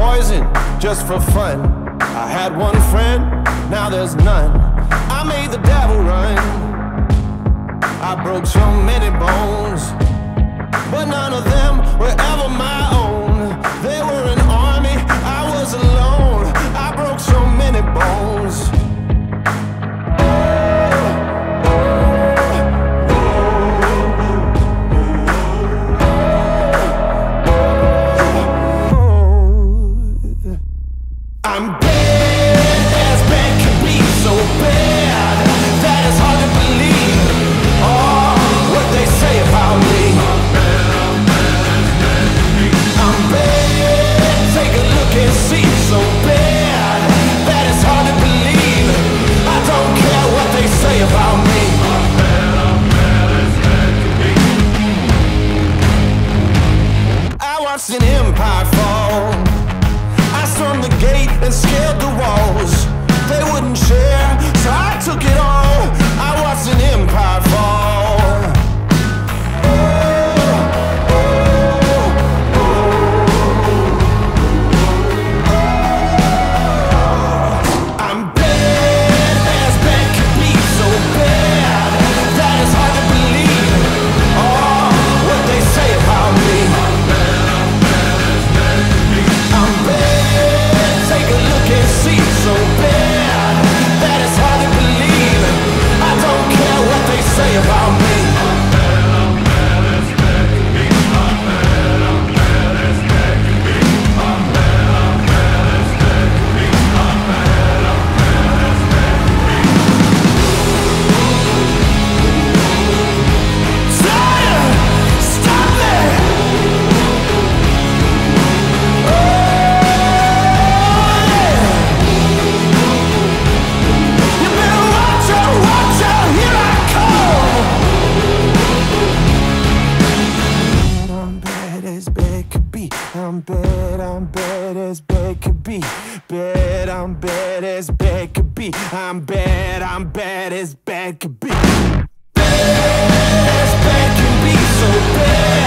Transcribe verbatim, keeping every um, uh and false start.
poison just for fun. I had one friend, now there's none. I made the devil run. I broke so many bones, but none of them were ever my own. They were an army, I was alone. I broke so many bones. I'm bad as bad can be, so bad that it's hard to believe. Oh, what they say about me. I'm bad, take a look and see. So bad that it's hard to believe. I don't care what they say about me. I watched an empire fall. I stormed the gate and scaled the walls. They wouldn't share, so I took it all. I watched an empire fall. Oh, oh, oh, oh. I'm bad as bad can be, so bad that it's hard to believe. Oh, what they say about me. I'm bad, take a look and see. So bad that it's hard to believe. I don't care what they say about me. I'm bad, I'm bad as bad could be. Bad, I'm bad as bad could be. I'm bad, I'm bad as bad could be. Bad as bad can be, so bad.